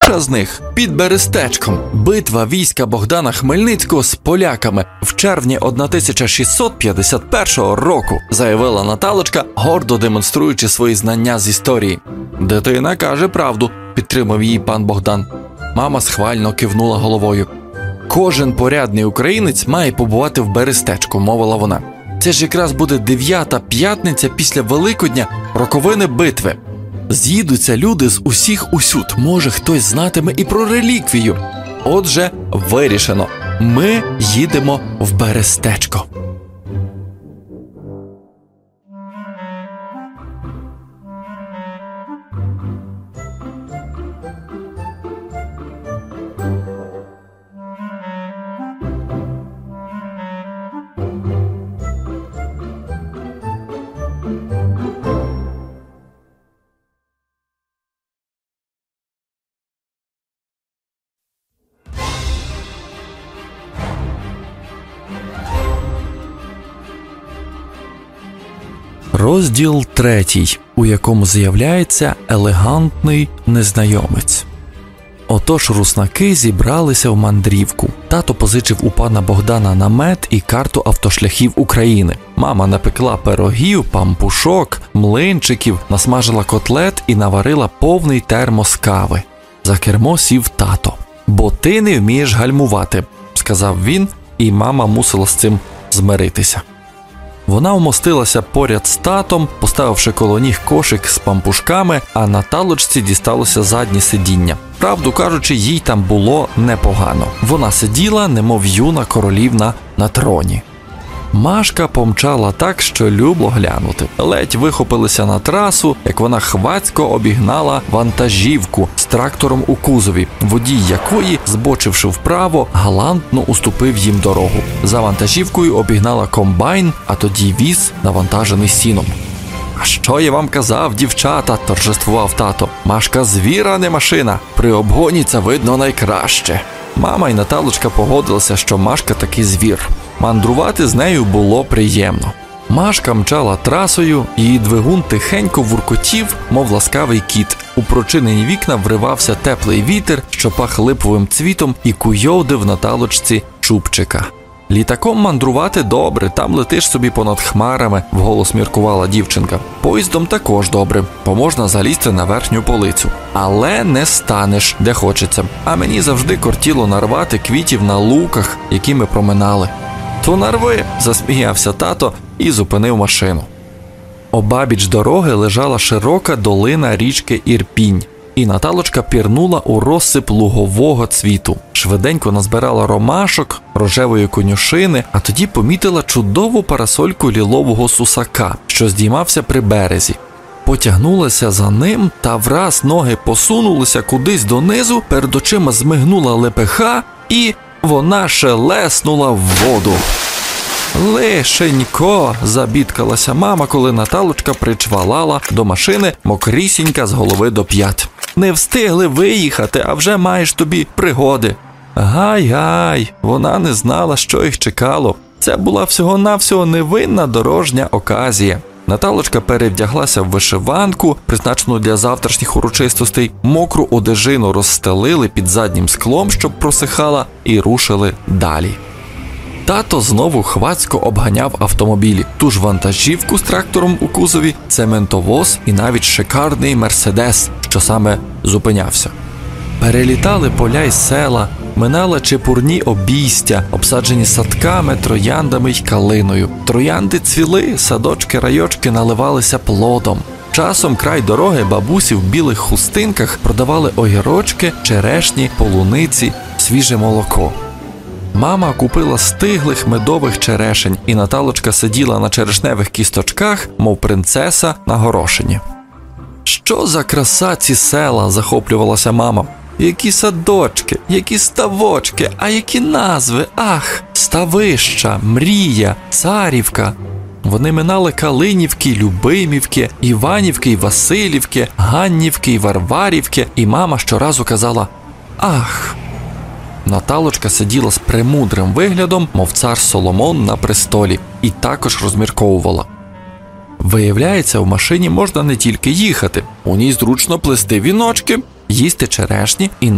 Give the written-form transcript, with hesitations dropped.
найбільша з них – під Берестечком. Битва війська Богдана Хмельницького з поляками в червні 1651 року, заявила Наталочка, гордо демонструючи свої знання з історії. «Дитина каже правду», – підтримав її пан Богдан. Мама схвально кивнула головою. «Кожен порядний українець має побувати в Берестечку», – мовила вона. «Це ж якраз буде 9-та п'ятниця після Великодня, роковини битви. З'їдуться люди з усіх усюд, може хтось знатиме і про реліквію. Отже, вирішено. Ми їдемо в Берестечко». Розділ 3, у якому з'являється елегантний незнайомець. Отож руснаки зібралися в мандрівку. Тато позичив у пана Богдана намет і карту автошляхів України. Мама напекла пирогів, пампушок, млинчиків, насмажила котлет і наварила повний термос кави. За кермо сів тато. «Бо ти не вмієш гальмувати», – сказав він, і мама мусила з цим змиритися. Вона вмостилася поряд з татом, поставивши коло ніг кошик з пампушками, а Наталочці дісталося заднє сидіння. Правду кажучи, їй там було непогано. Вона сиділа, немов юна королівна на троні. Машка помчала так, що любло глянути. Ледь вихопилися на трасу, як вона хвацько обігнала вантажівку з трактором у кузові, водій якої, збочивши вправо, галантно уступив їм дорогу. За вантажівкою обігнала комбайн, а тоді віз, навантажений сіном. «А що я вам казав, дівчата?» – торжествував тато. «Машка звір, а не машина. При обгоні це видно найкраще». Мама і Наталочка погодилися, що Машка таки звір. Мандрувати з нею було приємно. Машка мчала трасою, її двигун тихенько вуркотів, мов ласкавий кіт. У прочинені вікна вривався теплий вітер, що пах липовим цвітом і куйовдив Наталочці чубчика. «Літаком мандрувати добре, там летиш собі понад хмарами», – вголос міркувала дівчинка. «Поїздом також добре, бо можна залізти на верхню полицю. Але не станеш, де хочеться. А мені завжди кортіло нарвати квітів на луках, які ми проминали». «То нарви», – засміявся тато і зупинив машину. Обабіч дороги лежала широка долина річки Ірпінь, і Наталочка пірнула у розсип лугового цвіту. Швиденько назбирала ромашок, рожевої конюшини, а тоді помітила чудову парасольку лілового сусака, що здіймався при березі. Потягнулася за ним, та враз ноги посунулися кудись донизу, перед очима змигнула лепеха, і вона шелеснула в воду. «Лишенько!» – забідкалася мама, коли Наталочка причвалала до машини, мокрісінька з голови до п'ят. «Не встигли виїхати, а вже маєш тобі пригоди». Гай-гай, вона не знала, що їх чекало. Це була всього-навсього невинна дорожня оказія. Наталочка перевдяглася в вишиванку, призначену для завтрашніх урочистостей, мокру одежину розстелили під заднім склом, щоб просихала, і рушили далі. Тато знову хвацько обганяв автомобілі, ту ж вантажівку з трактором у кузові, цементовоз і навіть шикарний мерседес, що саме зупинявся. Перелітали поля й села, минали чепурні обійстя, обсаджені садками, трояндами й калиною. Троянди цвіли, садочки-райочки наливалися плодом. Часом край дороги бабусі в білих хустинках продавали огірочки, черешні, полуниці, свіже молоко. Мама купила стиглих медових черешень, і Наталочка сиділа на черешневих кісточках, мов принцеса на горошині. «Що за краса ці села!» – захоплювалася мама. «Які садочки, які ставочки, а які назви! Ах! Ставища, Мрія, Царівка!» Вони минали Калинівки, Любимівки, Іванівки й Василівки, Ганнівки й Варварівки, і мама щоразу казала «Ах!». Наталочка сиділа з премудрим виглядом, мов цар Соломон на престолі, і також розмірковувала. Виявляється, в машині можна не тільки їхати, у ній зручно плести віночки, їсти черешні і